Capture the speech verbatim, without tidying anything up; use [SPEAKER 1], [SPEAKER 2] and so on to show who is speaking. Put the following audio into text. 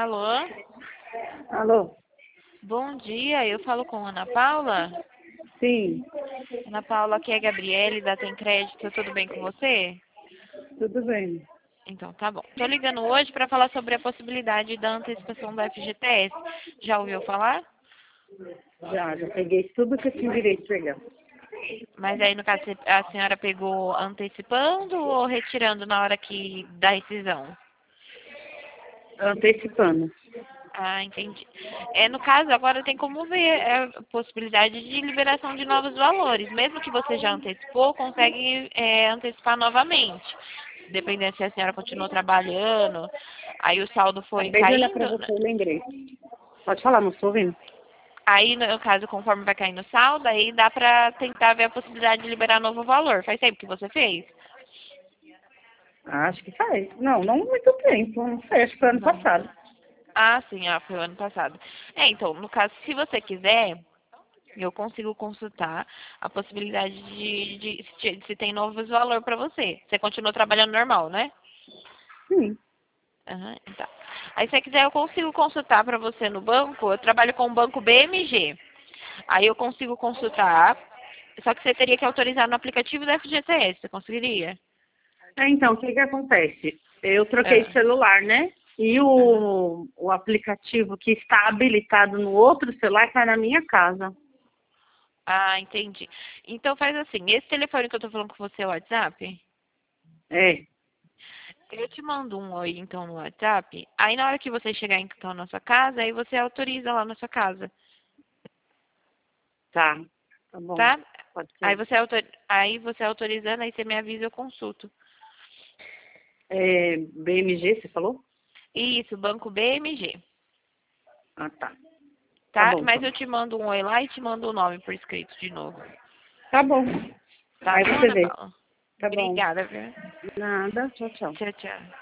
[SPEAKER 1] Alô?
[SPEAKER 2] Alô?
[SPEAKER 1] Bom dia, eu falo com Ana Paula.
[SPEAKER 2] Sim,
[SPEAKER 1] Ana Paula, aqui é a Gabriele da Tem Crédito, tudo bem com você?
[SPEAKER 2] tudo bem.
[SPEAKER 1] Então tá bom. Estou ligando hoje para falar sobre a possibilidade da antecipação do F G T S. Já ouviu falar?
[SPEAKER 2] Já, já peguei tudo que eu tinha direito de pegar.
[SPEAKER 1] Mas aí, no caso, a senhora pegou antecipando ou retirando na hora que da rescisão?
[SPEAKER 2] Antecipando.
[SPEAKER 1] Ah, entendi. É, no caso, agora tem como ver é, a possibilidade de liberação de novos valores. Mesmo que você já antecipou, consegue é, antecipar novamente. Dependendo se a senhora continuou trabalhando, aí o saldo foi
[SPEAKER 2] Acabei de olhar para
[SPEAKER 1] caindo, né?
[SPEAKER 2] você e lembrei. Pode falar, não estou ouvindo.
[SPEAKER 1] Aí, no caso, conforme vai caindo o saldo, aí dá pra tentar ver a possibilidade de liberar novo valor. Faz tempo que você fez?
[SPEAKER 2] Acho que faz. Não, não muito tempo. Não sei, acho que foi ano
[SPEAKER 1] Não.
[SPEAKER 2] passado.
[SPEAKER 1] Ah, sim, ah, foi o ano passado. É, então, no caso, se você quiser, eu consigo consultar a possibilidade de, de, de se tem novos valor para você. Você continua trabalhando normal, né?
[SPEAKER 2] Sim.
[SPEAKER 1] Aham, então. Aí, se você quiser, eu consigo consultar para você no banco. Eu trabalho com o banco B M G. Aí eu consigo consultar, só que você teria que autorizar no aplicativo da F G T S. Você conseguiria?
[SPEAKER 2] É, então, o que que acontece? Eu troquei de
[SPEAKER 1] Ah,
[SPEAKER 2] celular, né? E
[SPEAKER 1] aham.
[SPEAKER 2] o, o aplicativo que está habilitado no outro celular está na minha casa.
[SPEAKER 1] Ah, entendi. Então faz assim, esse telefone que eu tô falando com você é o WhatsApp?
[SPEAKER 2] É,
[SPEAKER 1] Eu te mando um oi então no WhatsApp. Aí na hora que você chegar então na sua casa, aí você autoriza lá na sua casa,
[SPEAKER 2] tá. Tá bom.
[SPEAKER 1] tá?
[SPEAKER 2] Pode
[SPEAKER 1] Aí
[SPEAKER 2] ser.
[SPEAKER 1] você autor... aí você autorizando, aí você me avisa e eu consulto.
[SPEAKER 2] É, B M G, você falou?
[SPEAKER 1] Isso, Banco B M G,
[SPEAKER 2] Ah, tá. Tá
[SPEAKER 1] tá?
[SPEAKER 2] bom,
[SPEAKER 1] Mas
[SPEAKER 2] então.
[SPEAKER 1] eu te mando um oi lá e te mando o nome por escrito de novo.
[SPEAKER 2] Tá bom.
[SPEAKER 1] Tá
[SPEAKER 2] Aí
[SPEAKER 1] bom,
[SPEAKER 2] você
[SPEAKER 1] Ana
[SPEAKER 2] vê.
[SPEAKER 1] Paula?
[SPEAKER 2] Tá bom.
[SPEAKER 1] Obrigada, viu?
[SPEAKER 2] Nada. Tchau, tchau.
[SPEAKER 1] Tchau, tchau.